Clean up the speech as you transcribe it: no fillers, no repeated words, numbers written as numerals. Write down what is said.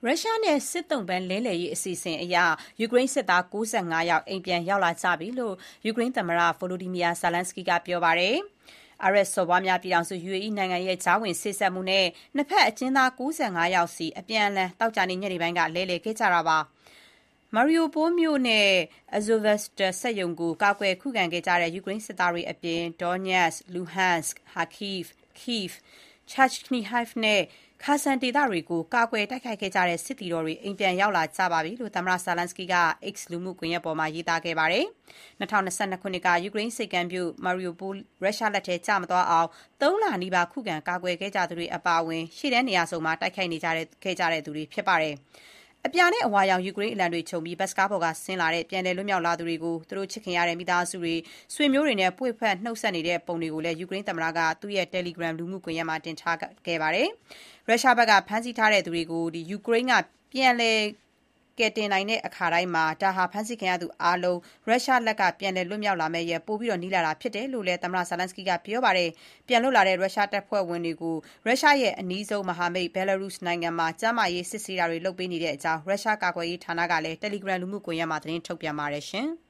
ရုရှားနဲ့စစ်သုံ့ပန်းလဲလှယ်ရေးအစီအစဉ်အရယူကရိန်းစစ်သား95ယောက်အိမ်ပြန်ရောက်လာကြပြီလို့ယူကရိန်းသမ္မတ Volodymyr Zelenskyy ကပြောပါတယ်။ အာရပ်စော်ဘွားများပြည်ထောင်စု UAE နိုင်ငံရဲ့ကြားဝင်စေ့စပ်မှုနဲ့နှစ်ဘက်အကျဉ်းသား95ယောက်စီအပြန်အလှန်သောကြာနေ့ညနေပိုင်းကလဲလှယ်ခဲ့ကြတာပါ။ Mariupol မြို့နဲ့ Azovstal စက်ရုံကိုကာကွယ်ခုခံခဲ့ကြတဲ့ယူကရိန်းစစ်သားတွေအပြင် Donetsk, Luhansk, Kharkiv, Kyiv, Chernihiv နဲ့ Kherson ဒေသတွေကိုကာကွယ်တိုက်ခိုက်ခဲ့ကြတဲ့စစ်သည်တော်တွေအိမ်ပြန်ရောက်လာကြပါပြီလို့သမ္မတ Zelenskyy က X လူမှုကွန်ရက်ပေါ်မှာရေးသားခဲ့ပါတယ်။ 2022 ခုနှစ်ကယူကရိန်းဆိပ်ကမ်းမြို့ Mariupol ရုရှားလက်ထဲကျမသွားအောင် ၃ လနီးပါးခုခံကာကွယ်ခဲ့ကြသူတွေအပါအဝင်ရှေ့တန်းနေရာစုံမှာတိုက်ခိုက်ခဲ့ကြသူတွေဖြစ်ပါတယ်။ အပြာနဲ့အဝါရောင်ယူကရိန်းအလံတွေခြုံပြီးဘတ်စ်ကားပေါ်ကဆင်းလာတဲ့ပြန်လည်လွတ်မြောက်လာသူတွေကို သူတို့ချစ်ခင်ရတဲ့မိသားစုတွေဆွေမျိုးတွေနဲ့ပွေ့ဖက်နှုတ်ဆက်နေတဲ့ပုံတွေကိုလည်းယူကရိန်းသမ္မတကသူ့ရဲ့ Telegram လူမှုကွန်ရက်မှာတင်ထားခဲ့ပါတယ်။ ရုရှားဘက်ကဖမ်းဆီးထားသူတွေကိုယူကရိန်းကပြန်လည်ကယ်တင်နိုင်တဲ့အခါတိုင်းမှာ ဒါဟာဖမ်းဆီးခံရသူအားလုံးရုရှားလက်ကပြန်လည်လွတ်မြောက်လာမယ့်ရက်ပိုနီးလာတာဖြစ်တယ်လို့လည်းသမ္မတ Zelenskyy ကပြောပါတယ်။ ပြန်လွတ်လာတဲ့ရုရှားတပ်ဖွဲ့ဝင်တွေကို ရုရှားရဲ့အနီးဆုံးမဟာမိတ် Belarus နိုင်ငံမှာကျန်းမာရေးစစ်ဆေးတာတွေလုပ်ပေးနေကြောင်းရုရှားကာကွယ်ရေးဌာနကလည်း Telegram လူမှုကွန်ရက်မှာသတင်းထုတ်ပြန်ပါတယ်။